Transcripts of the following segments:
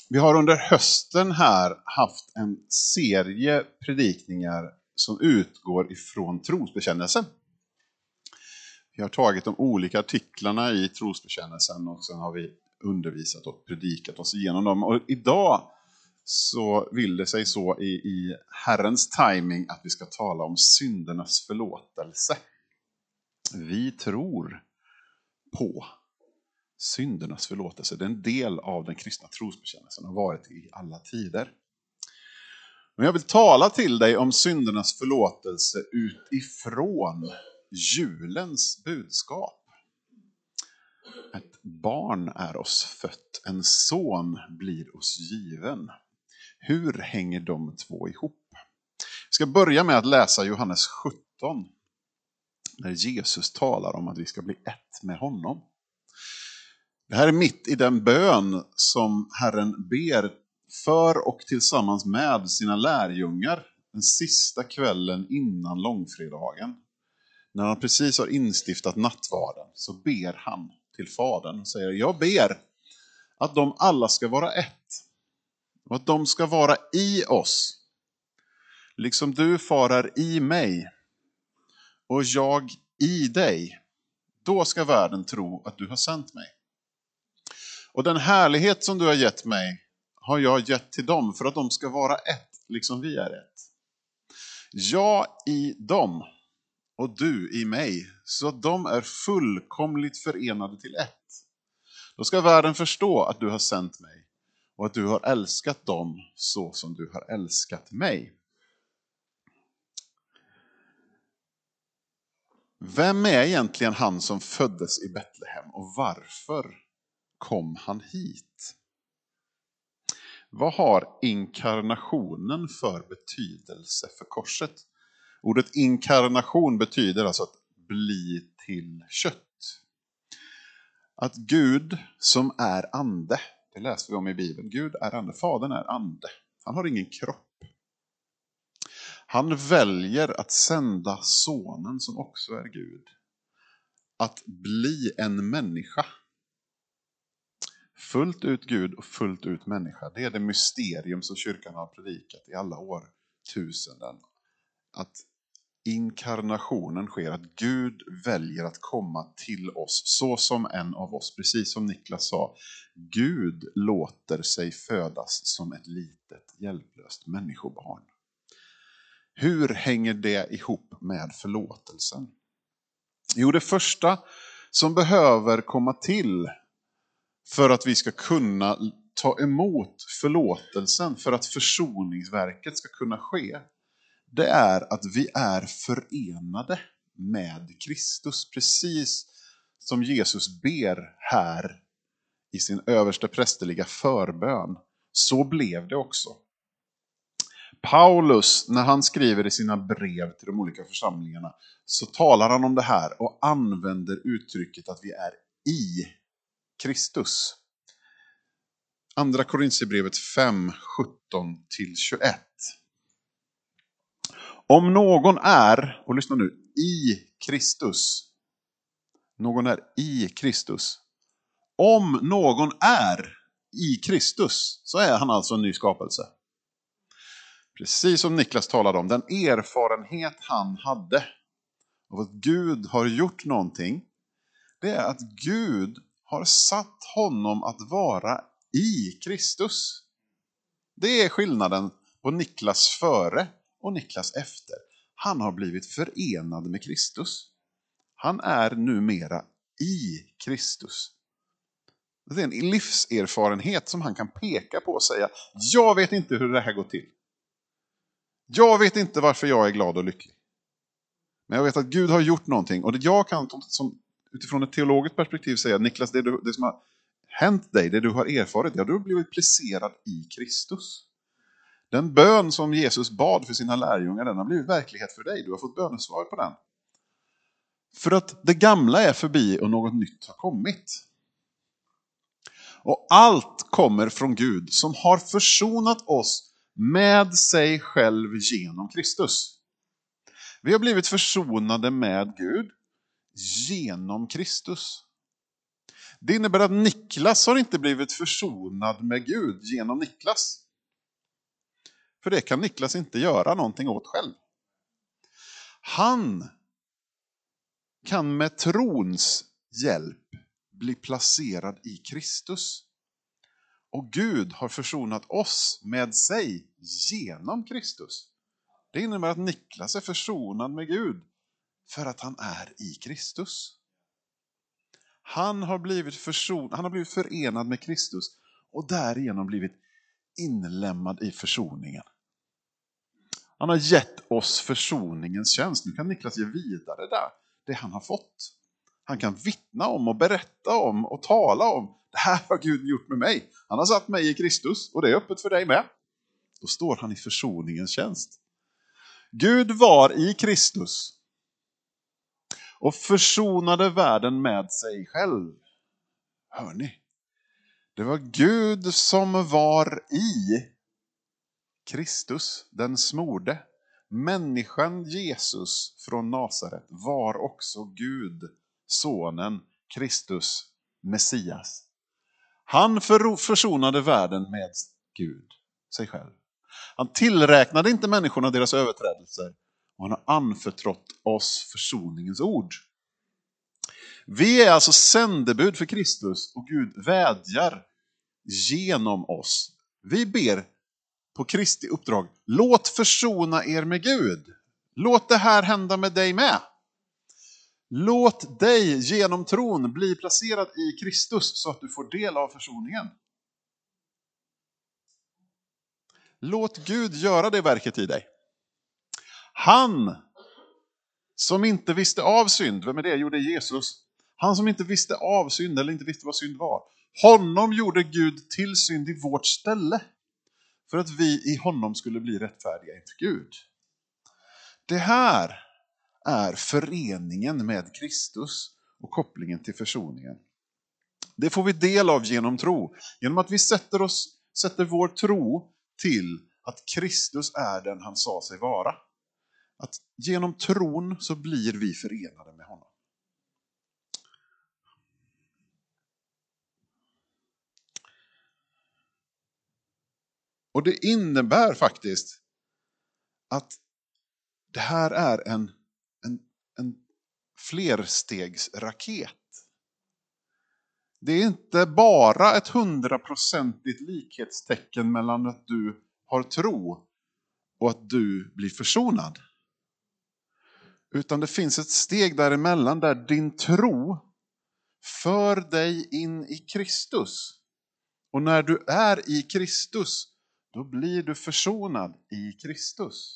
Vi har under hösten här haft en serie predikningar som utgår ifrån trosbekännelsen. Vi har tagit de olika artiklarna i trosbekännelsen och sen har vi undervisat och predikat oss igenom dem. Och idag så vill det sig så i Herrens timing att vi ska tala om syndernas förlåtelse. Vi tror på syndernas förlåtelse. Det är en del av den kristna trosbekännelsen och har varit i alla tider. Men jag vill tala till dig om syndernas förlåtelse utifrån julens budskap. Ett barn är oss fött, en son blir oss given. Hur hänger de två ihop? Vi ska börja med att läsa Johannes 17, där Jesus talar om att vi ska bli ett med honom. Det här är mitt i den bön som Herren ber för och tillsammans med sina lärjungar den sista kvällen innan långfredagen. När han precis har instiftat nattvarden så ber han till Fadern och säger: jag ber att de alla ska vara ett och att de ska vara i oss. Liksom du, Far, är i mig och jag i dig. Då ska världen tro att du har sänt mig. Och den härlighet som du har gett mig har jag gett till dem för att de ska vara ett, liksom vi är ett. Jag i dem och du i mig, så att de är fullkomligt förenade till ett. Då ska världen förstå att du har sänt mig och att du har älskat dem så som du har älskat mig. Vem är egentligen han som föddes i Betlehem och varför kom han hit? Vad har inkarnationen för betydelse för korset? Ordet inkarnation betyder alltså att bli till kött. Att Gud som är ande, det läser vi om i Bibeln. Gud är ande, Fadern är ande. Han har ingen kropp. Han väljer att sända sonen som också är Gud. Att bli en människa. Fullt ut Gud och fullt ut människa. Det är det mysterium som kyrkan har predikat i alla årtusenden. Att inkarnationen sker, att Gud väljer att komma till oss så som en av oss. Precis som Niklas sa, Gud låter sig födas som ett litet hjälplöst människobarn. Hur hänger det ihop med förlåtelsen? Jo, det första som behöver komma till för att vi ska kunna ta emot förlåtelsen, för att försoningsverket ska kunna ske, det är att vi är förenade med Kristus. Precis som Jesus ber här i sin översta prästerliga förbön, så blev det också. Paulus, när han skriver i sina brev till de olika församlingarna, så talar han om det här och använder uttrycket att vi är i Kristus. Andra Korinthierbrevet 5, 17-21. Om någon är, och lyssna nu, i Kristus. Någon är i Kristus. Om någon är i Kristus så är han alltså en ny skapelse. Precis som Niklas talade om, den erfarenhet han hade av att Gud har gjort någonting, det är att Gud har satt honom att vara i Kristus. Det är skillnaden på Niklas före och Niklas efter. Han har blivit förenad med Kristus. Han är numera i Kristus. Det är en livserfarenhet som han kan peka på och säga: jag vet inte hur det här går till. Jag vet inte varför jag är glad och lycklig. Men jag vet att Gud har gjort någonting. Och det jag kan utifrån ett teologiskt perspektiv säga: Niklas, det som har hänt dig, det du har erfarit, ja, du har blivit placerad i Kristus. Den bön som Jesus bad för sina lärjungar, den har blivit verklighet för dig. Du har fått bönesvar på den. För att det gamla är förbi och något nytt har kommit. Och allt kommer från Gud som har försonat oss med sig själv genom Kristus. Vi har blivit försonade med Gud genom Kristus. Det innebär att Niklas har inte blivit försonad med Gud genom Niklas. För det kan Niklas inte göra någonting åt själv. Han kan med trons hjälp bli placerad i Kristus. Och Gud har försonat oss med sig genom Kristus. Det innebär att Niklas är försonad med Gud för att han är i Kristus. Han har blivit förenad med Kristus och därigenom blivit inlämnad i försoningen. Han har gett oss försoningens tjänst. Nu kan Niklas ge vidare det han har fått. Han kan vittna om och berätta om och tala om. Det här har Gud gjort med mig. Han har satt mig i Kristus och det är öppet för dig med. Då står han i försoningens tjänst. Gud var i Kristus och försonade världen med sig själv. Hör ni? Det var Gud som var i Kristus, den smorde. Människan Jesus från Nasaret var också Gud, sonen, Kristus, Messias. Han försonade världen med Gud, sig själv. Han tillräknade inte människorna deras överträdelser och han har anförtrott oss försoningens ord. Vi är alltså sändebud för Kristus och Gud vädjar genom oss. Vi ber på Kristi uppdrag, låt försona er med Gud. Låt det här hända med dig med. Låt dig genom tron bli placerad i Kristus så att du får del av försoningen. Låt Gud göra det verket i dig. Han som inte visste av synd, vem är det? Gjorde Jesus. Han som inte visste av synd eller inte visste vad synd var. Honom gjorde Gud till synd i vårt ställe. För att vi i honom skulle bli rättfärdiga inför Gud. Det här är föreningen med Kristus och kopplingen till försoningen. Det får vi del av genom tro. Genom att vi sätter vår tro till att Kristus är den han sa sig vara. Att genom tron så blir vi förenade med honom. Och det innebär faktiskt att det här är en flerstegsraket. Det är inte bara ett 100-procentigt likhetstecken mellan att du har tro och att du blir försonad. Utan det finns ett steg däremellan där din tro för dig in i Kristus. Och när du är i Kristus, då blir du försonad i Kristus.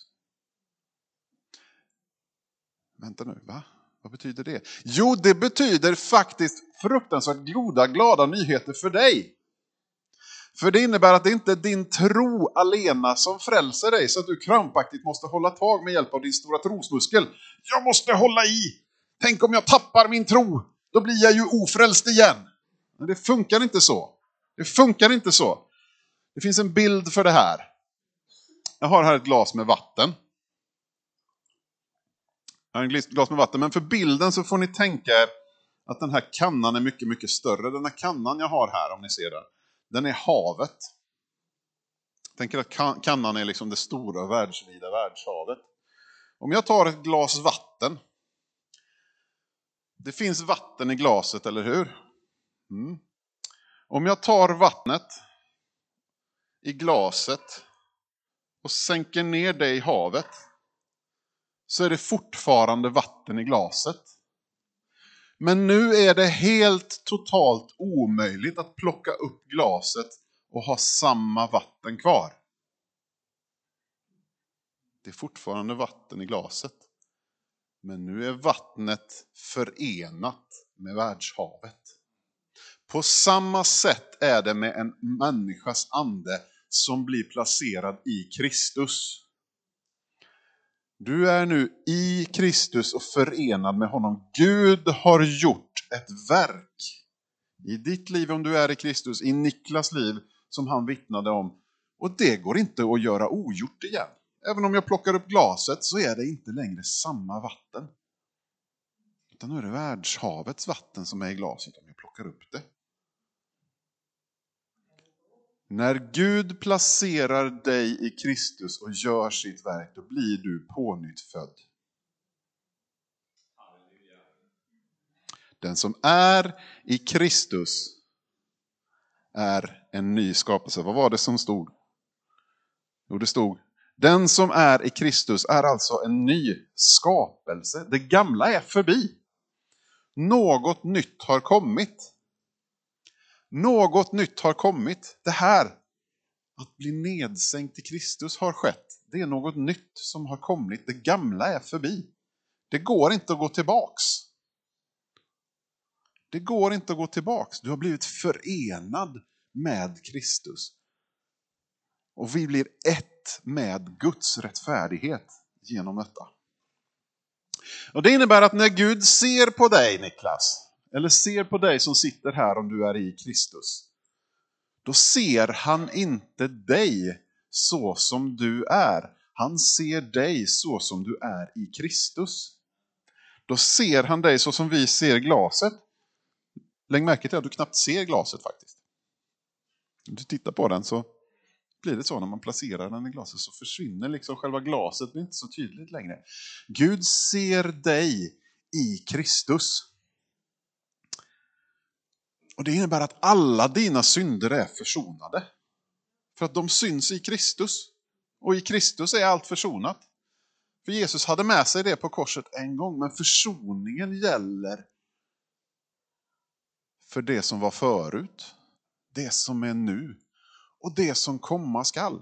Vänta nu, va? Vad betyder det? Jo, det betyder faktiskt fruktansvärt glada nyheter för dig. För det innebär att det inte är din tro alena som frälser dig så att du krampaktigt måste hålla tag med hjälp av din stora trosmuskel. Jag måste hålla i! Tänk om jag tappar min tro, då blir jag ju ofrälst igen. Men det funkar inte så. Det funkar inte så. Det finns en bild för det här. Jag har här ett glas med vatten. Jag har en glas med vatten, men för bilden så får ni tänka er att den här kannan är mycket, mycket större. Den här kannan jag har här, om ni ser den är havet. Tänker att kannan är liksom det stora världsvida världshavet. Om jag tar ett glas vatten. Det finns vatten i glaset, eller hur? Mm. Om jag tar vattnet i glaset och sänker ner det i havet, så är det fortfarande vatten i glaset. Men nu är det helt totalt omöjligt att plocka upp glaset och ha samma vatten kvar. Det är fortfarande vatten i glaset. Men nu är vattnet förenat med världshavet. På samma sätt är det med en människas ande som blir placerad i Kristus. Du är nu i Kristus och förenad med honom. Gud har gjort ett verk i ditt liv om du är i Kristus, i Niklas liv som han vittnade om. Och det går inte att göra ogjort igen. Även om jag plockar upp glaset så är det inte längre samma vatten. Utan nu är det världshavets vatten som är i glaset om jag plockar upp det. När Gud placerar dig i Kristus och gör sitt verk, då blir du pånyttfödd. Den som är i Kristus är en ny skapelse. Vad var det som stod? Jo, det stod: den som är i Kristus är alltså en ny skapelse. Det gamla är förbi. Något nytt har kommit. Något nytt har kommit. Det här, att bli nedsänkt i Kristus, har skett. Det är något nytt som har kommit. Det gamla är förbi. Det går inte att gå tillbaks. Det går inte att gå tillbaks. Du har blivit förenad med Kristus. Och vi blir ett med Guds rättfärdighet genom detta. Och det innebär att när Gud ser på dig, Niklas, eller ser på dig som sitter här om du är i Kristus, då ser han inte dig så som du är. Han ser dig så som du är i Kristus. Då ser han dig så som vi ser glaset. Lägg märke till att du knappt ser glaset faktiskt. Om du tittar på den så blir det så när man placerar den i glaset, så försvinner liksom själva glaset, blir inte så tydligt längre. Gud ser dig i Kristus. Och det innebär att alla dina synder är försonade. För att de syns i Kristus. Och i Kristus är allt försonat. För Jesus hade med sig det på korset en gång, men försoningen gäller för det som var förut, det som är nu och det som komma skall.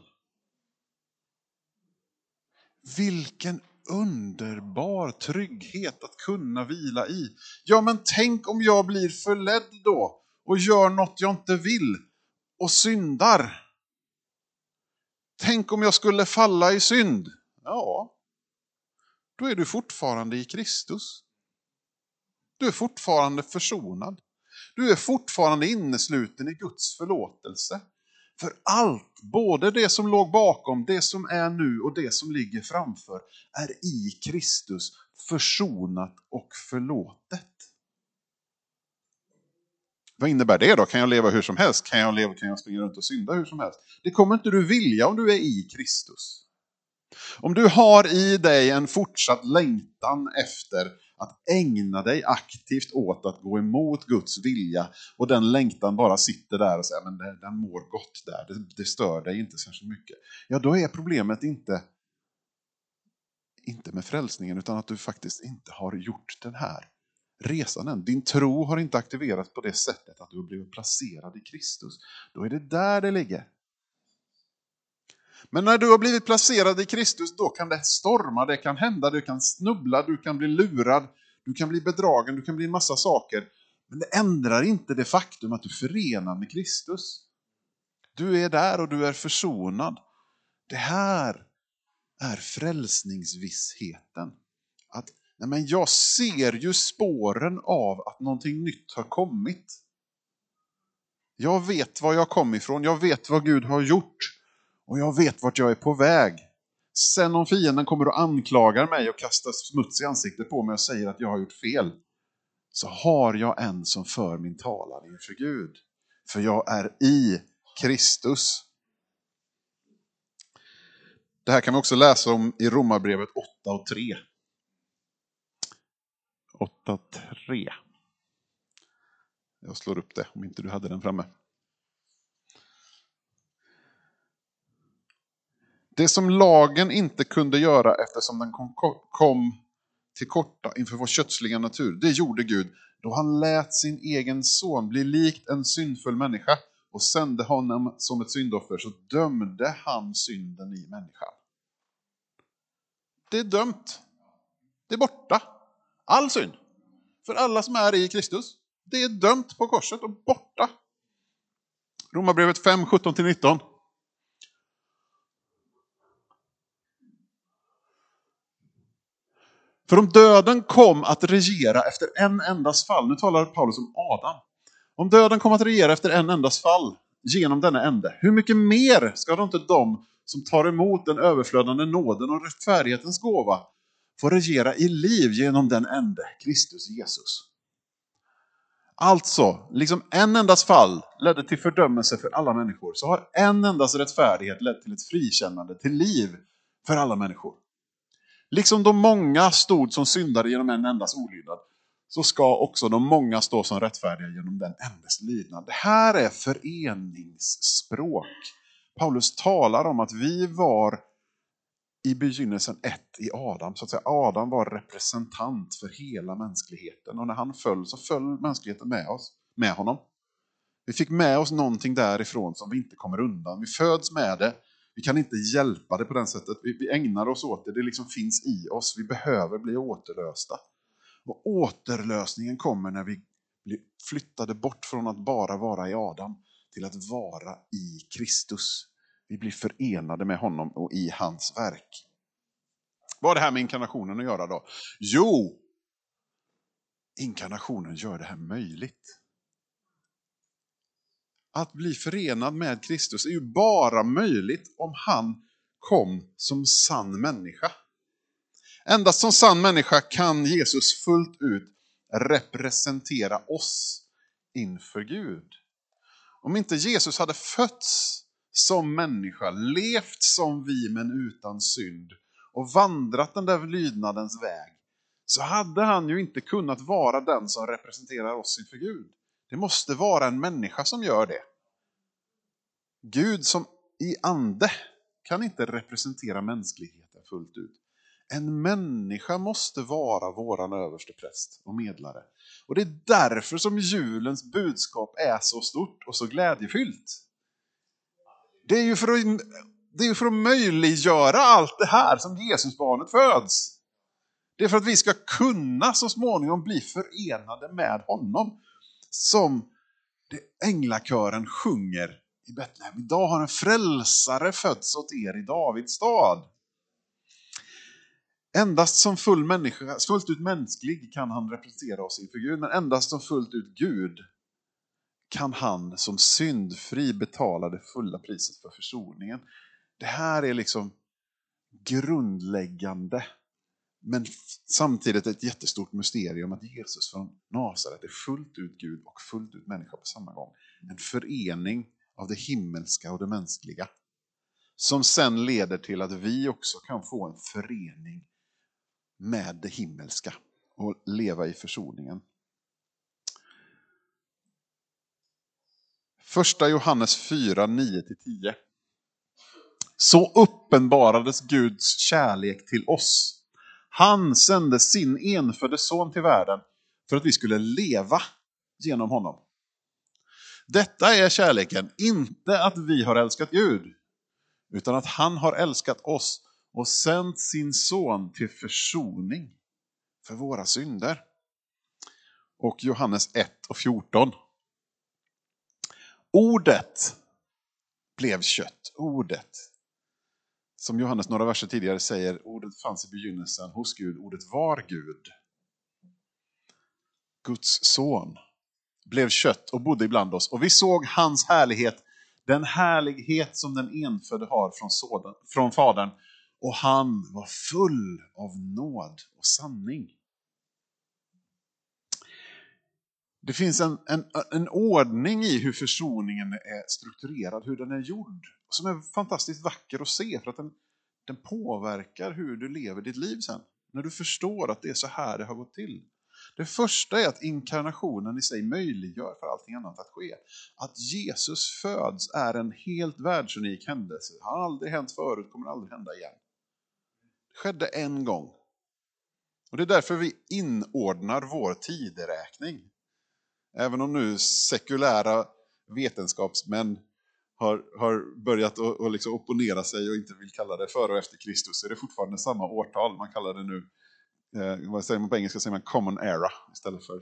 Vilken underbar trygghet att kunna vila i. Ja, men tänk om jag blir förledd då och gör något jag inte vill och syndar. Tänk om jag skulle falla i synd. Ja, då är du fortfarande i Kristus. Du är fortfarande försonad. Du är fortfarande innesluten i Guds förlåtelse. För allt, både det som låg bakom, det som är nu och det som ligger framför, är i Kristus försonat och förlåtet. Vad innebär det då? Kan jag leva hur som helst? Kan jag springa runt och synda hur som helst? Det kommer inte du vilja om du är i Kristus. Om du har i dig en fortsatt längtan efter att ägna dig aktivt åt att gå emot Guds vilja, och den längtan bara sitter där och säger men den mår gott där, det stör dig inte särskilt mycket. Ja, då är problemet inte med frälsningen, utan att du faktiskt inte har gjort den här resan än. Din tro har inte aktiverats på det sättet att du har blivit placerad i Kristus. Då är det där det ligger. Men när du har blivit placerad i Kristus, då kan det storma, det kan hända, du kan snubbla, du kan bli lurad, du kan bli bedragen, du kan bli en massa saker. Men det ändrar inte det faktum att du förenar med Kristus. Du är där och du är försonad. Det här är frälsningsvissheten. Att nej men jag ser ju spåren av att någonting nytt har kommit. Jag vet var jag kom ifrån, jag vet vad Gud har gjort. Och jag vet vart jag är på väg. Sen om fienden kommer och anklagar mig och kastar smuts i ansiktet på mig och säger att jag har gjort fel, så har jag en som för min talan inför Gud. För jag är i Kristus. Det här kan vi också läsa om i Romarbrevet 8:3. 8:3. Jag slår upp det om inte du hade den framme. Det som lagen inte kunde göra eftersom den kom till korta inför vår kötsliga natur, det gjorde Gud då han lät sin egen son bli likt en syndfull människa och sände honom som ett syndoffer, så dömde han synden i människan. Det är dömt. Det är borta. All synd. För alla som är i Kristus. Det är dömt på korset och borta. Romarbrevet 5, 17-19. För om döden kom att regera efter en endas fall, nu talar Paulus om Adam. Om döden kom att regera efter en endas fall genom denna ände, hur mycket mer ska då inte de som tar emot den överflödande nåden och rättfärdighetens gåva få regera i liv genom den ände, Kristus Jesus. Alltså, liksom en endas fall ledde till fördömelse för alla människor, så har en endas rättfärdighet lett till ett frikännande, till liv för alla människor. Liksom de många stod som syndare genom en endas olydnad, så ska också de många stå som rättfärdiga genom den endas lydnad. Det här är föreningsspråk. Paulus talar om att vi var i begynnelsen ett i Adam. Så att säga, Adam var representant för hela mänskligheten. Och när han föll så föll mänskligheten med honom. Vi fick med oss någonting därifrån som vi inte kommer undan. Vi föds med det. Vi kan inte hjälpa det på det sättet. Vi ägnar oss åt det. Det liksom finns i oss. Vi behöver bli återlösta. Och återlösningen kommer när vi blir flyttade bort från att bara vara i Adam till att vara i Kristus. Vi blir förenade med honom och i hans verk. Vad har det här med inkarnationen att göra då? Jo, inkarnationen gör det här möjligt. Att bli förenad med Kristus är ju bara möjligt om han kom som sann människa. Endast som sann människa kan Jesus fullt ut representera oss inför Gud. Om inte Jesus hade fötts som människa, levt som vi men utan synd och vandrat den där lydnadens väg, så hade han ju inte kunnat vara den som representerar oss inför Gud. Det måste vara en människa som gör det. Gud som i ande kan inte representera mänskligheten fullt ut. En människa måste vara våran överste präst och medlare. Och det är därför som julens budskap är så stort och så glädjefyllt. Det är ju för att möjliggöra allt det här som Jesusbarnet föds. Det är för att vi ska kunna så småningom bli förenade med honom. Som änglakören sjunger i Betlehem. Idag har en frälsare fötts åt er i Davids stad. Endast som fullt ut mänsklig kan han representera oss inför Gud. Men endast som fullt ut Gud kan han som syndfri betala det fulla priset för försoningen. Det här är liksom grundläggande, men samtidigt ett jättestort mysterium att Jesus från Nasaret är fullt ut Gud och fullt ut människa på samma gång. En förening av det himmelska och det mänskliga som sen leder till att vi också kan få en förening med det himmelska och leva i försoningen. 1 Johannes 4, 9-10. Så uppenbarades Guds kärlek till oss. Han sände sin enfödde son till världen för att vi skulle leva genom honom. Detta är kärleken, inte att vi har älskat Gud, utan att han har älskat oss och sänt sin son till försoning för våra synder. Och Johannes 1 och 14. Ordet blev kött. Ordet. Som Johannes några verser tidigare säger, ordet fanns i begynnelsen hos Gud. Ordet var Gud. Guds son blev kött och bodde ibland oss. Och vi såg hans härlighet. Den härlighet som den enfödde har från fadern. Och han var full av nåd och sanning. Det finns en ordning i hur försoningen är strukturerad, hur den är gjord. Som är fantastiskt vacker att se för att den påverkar hur du lever ditt liv sen. När du förstår att det är så här det har gått till. Det första är att inkarnationen i sig möjliggör för allting annat att ske. Att Jesus föds är en helt världsunik händelse. Det har aldrig hänt förut, kommer aldrig hända igen. Det skedde en gång. Och det är därför vi inordnar vår tideräkning. Även om nu sekulära vetenskapsmän har börjat att liksom opponera sig och inte vill kalla det före och efter Kristus, så är det fortfarande samma årtal. Man kallar det nu, vad säger man på engelska, säger man common era istället för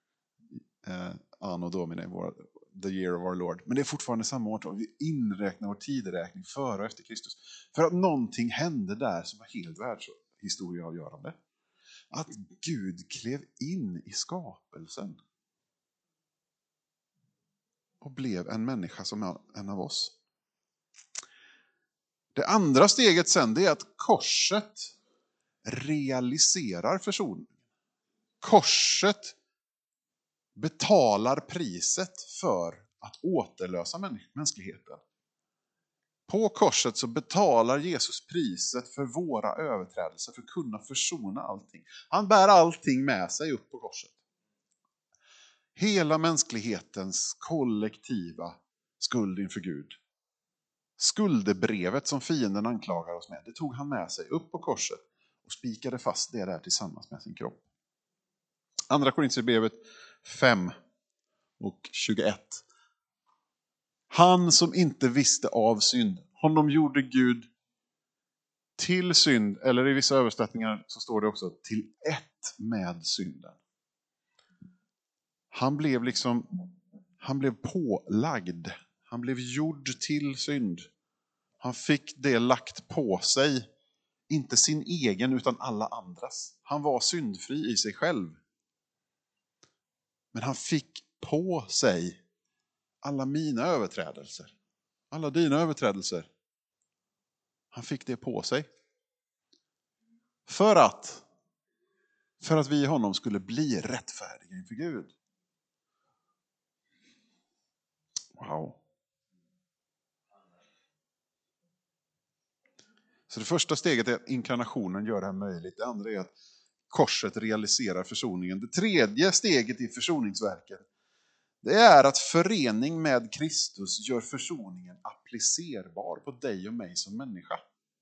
anno domini, the year of our Lord. Men det är fortfarande samma årtal. Vi inräknar vår tideräkning före och efter Kristus. För att någonting hände där som var helt världshistorieavgörande. Att Gud klev in i skapelsen. Och blev en människa som en av oss. Det andra steget sen, det är att korset realiserar försoningen. Korset betalar priset för att återlösa mänskligheten. På korset så betalar Jesus priset för våra överträdelser för att kunna försona allting. Han bär allting med sig upp på korset. Hela mänsklighetens kollektiva skuld inför Gud. Skuldebrevet som fienden anklagar oss med, det tog han med sig upp på korset och spikade fast det där tillsammans med sin kropp. Andra Korinthierbrevet 5 och 21. Han som inte visste av synd, honom gjorde Gud till synd, eller i vissa översättningar så står det också till ett med synden. Han blev pålagd, han blev gjord till synd. Han fick det lagt på sig, inte sin egen utan alla andras. Han var syndfri i sig själv. Men han fick på sig alla mina överträdelser, alla dina överträdelser. Han fick det på sig. För att vi i honom skulle bli rättfärdiga inför Gud. Wow. Så det första steget är att inkarnationen gör det här möjligt. Det andra är att korset realiserar försoningen. Det tredje steget i försoningsverket, det är att förening med Kristus gör försoningen applicerbar på dig och mig som människa.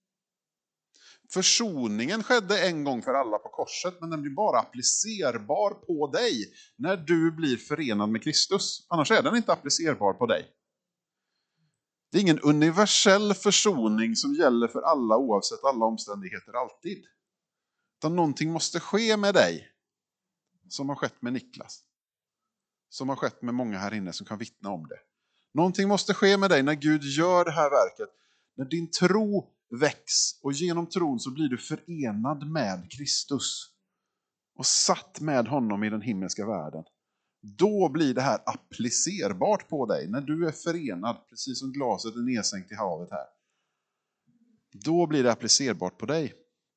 Försoningen skedde en gång för alla på korset, men den blir bara applicerbar på dig när du blir förenad med Kristus. Annars är den inte applicerbar på dig. Det är ingen universell försoning som gäller för alla oavsett alla omständigheter alltid. Utan någonting måste ske med dig som har skett med Niklas. Som har skett med många här inne som kan vittna om det. Någonting måste ske med dig när Gud gör det här verket. När din tro väcks och genom tron så blir du förenad med Kristus. Och satt med honom i den himmelska världen. Då blir det här applicerbart på dig. När du är förenad, precis som glaset är nedsänkt i havet här. Då blir det applicerbart på dig.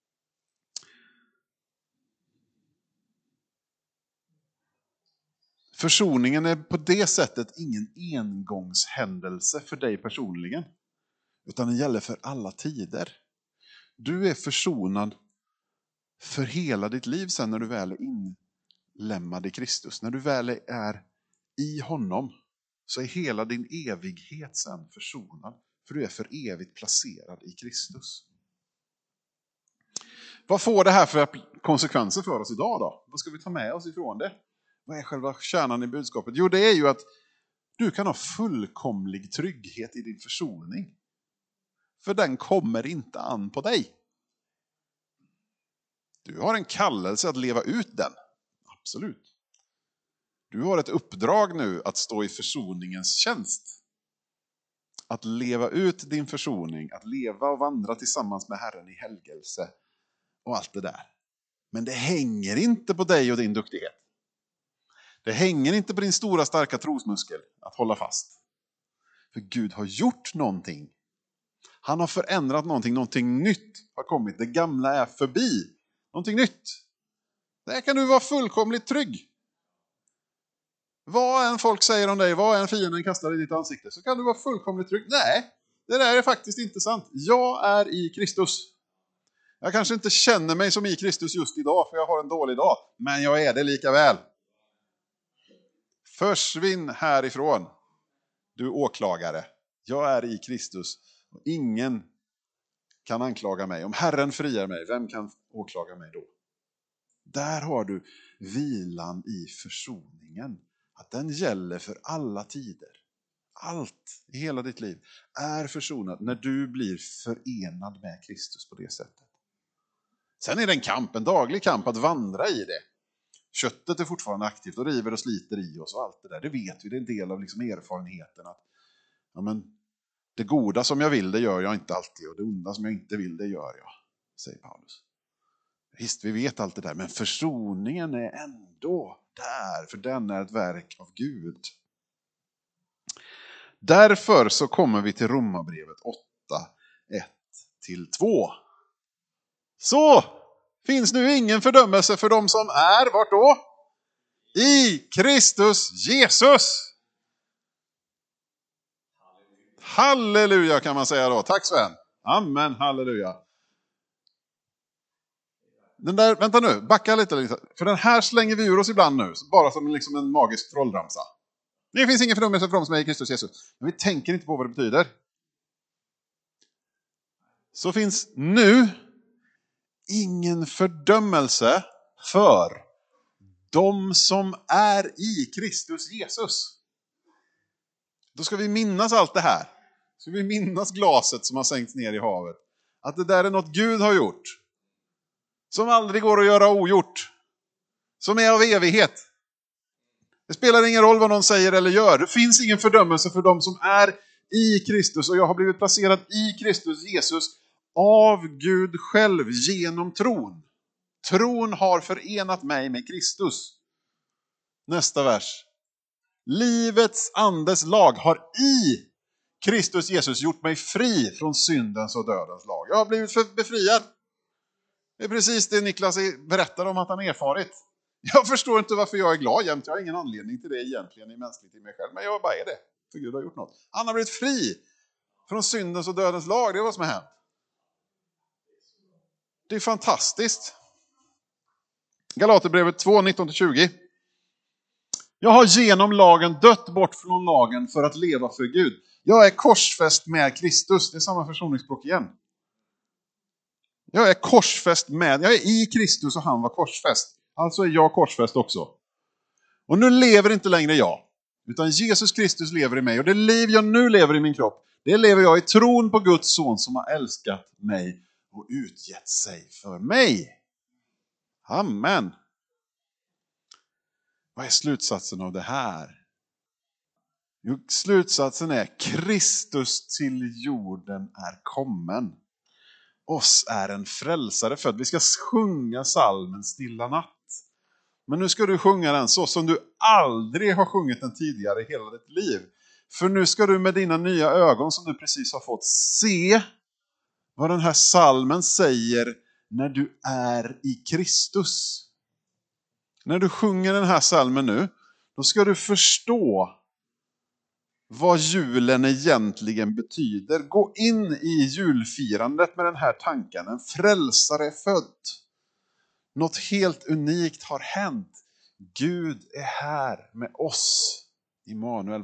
Försoningen är på det sättet ingen engångshändelse för dig personligen. Utan den gäller för alla tider. Du är försonad för hela ditt liv sen när du väl är inlämnad i Kristus. När du väl är i honom så är hela din evighet sen försonad. För du är för evigt placerad i Kristus. Vad får det här för konsekvenser för oss idag då? Vad ska vi ta med oss ifrån det? Vad är själva kärnan i budskapet? Jo, det är ju att du kan ha fullkomlig trygghet i din försoning. För den kommer inte an på dig. Du har en kallelse att leva ut den. Absolut. Du har ett uppdrag nu att stå i försoningens tjänst. Att leva ut din försoning. Att leva och vandra tillsammans med Herren i helgelse. Och allt det där. Men det hänger inte på dig och din duktighet. Det hänger inte på din stora starka trosmuskel att hålla fast. För Gud har gjort någonting. Han har förändrat någonting nytt har kommit. Det gamla är förbi. Någonting nytt. Där kan du vara fullkomligt trygg. Vad än folk säger om dig, vad än fienden kastar i ditt ansikte, så kan du vara fullkomligt trygg. Nej, det där är faktiskt inte sant. Jag är i Kristus. Jag kanske inte känner mig som i Kristus just idag, för jag har en dålig dag. Men jag är det lika väl. Försvinn härifrån, du åklagare. Jag är i Kristus och ingen kan anklaga mig. Om Herren friar mig, vem kan åklaga mig då? Där har du vilan i försoningen. Att den gäller för alla tider. Allt i hela ditt liv är försonat när du blir förenad med Kristus på det sättet. Sen är det en kamp, en daglig kamp att vandra i det. Köttet är fortfarande aktivt och river och sliter i oss och allt det där. Det vet vi, det är en del av erfarenheten. Att, ja, men, det goda som jag vill, det gör jag inte alltid. Och det onda som jag inte vill, det gör jag, säger Paulus. Visst, vi vet allt det där. Men försoningen är ändå där. För den är ett verk av Gud. Därför så kommer vi till Romarbrevet 8, 1-2. Så finns nu ingen fördömelse för dem som är, vart då? i Kristus Jesus. Halleluja kan man säga då. Tack Sven. Amen, halleluja. Den där, vänta nu, backa lite. För den här slänger vi ur oss ibland nu. Bara som liksom en magisk trollramsa. Det finns ingen fördömelse för dem som är i Kristus Jesus. Men vi tänker inte på vad det betyder. Så finns nu ingen fördömelse för de som är i Kristus Jesus. Då ska vi minnas allt det här. Ska vi minnas glaset som har sänkts ner i havet. Att det där är något Gud har gjort. Som aldrig går att göra ogjort. Som är av evighet. Det spelar ingen roll vad någon säger eller gör. Det finns ingen fördömelse för de som är i Kristus. Och jag har blivit placerad i Kristus Jesus av Gud själv genom tron. Tron har förenat mig med Kristus. Nästa vers. Livets andes lag har i Kristus Jesus gjort mig fri från syndens och dödens lag. Jag har blivit befriad. Det är precis det Niklas berättar om att han erfarit. Jag förstår inte varför jag är glad jämt. Jag har ingen anledning till det egentligen i mänskligt i mig själv. Men jag bara är det. För Gud har gjort något. Han har blivit fri från syndens och dödens lag. Det är vad som har hänt. Det är fantastiskt. Galaterbrevet 2, 19-20. Jag har genom lagen dött bort från lagen för att leva för Gud. Jag är korsfäst med Kristus. Det är samma försoningsspråk igen. Jag är korsfäst med. Jag är i Kristus och han var korsfäst. Alltså är jag korsfäst också. Och nu lever inte längre jag. Utan Jesus Kristus lever i mig. Och det liv jag nu lever i min kropp. Det lever jag i tron på Guds son som har älskat mig och utgett sig för mig. Amen. Vad är slutsatsen av det här? Jo, slutsatsen är Kristus till jorden är kommen. Oss är en frälsare född. Vi ska sjunga salmen Stilla natt. Men nu ska du sjunga den så som du aldrig har sjungit den tidigare i hela ditt liv. För nu ska du med dina nya ögon som du precis har fått se vad den här salmen säger när du är i Kristus. När du sjunger den här salmen nu, då ska du förstå vad julen egentligen betyder. Gå in i julfirandet med den här tanken. En frälsare är född. Något helt unikt har hänt. Gud är här med oss. Immanuel.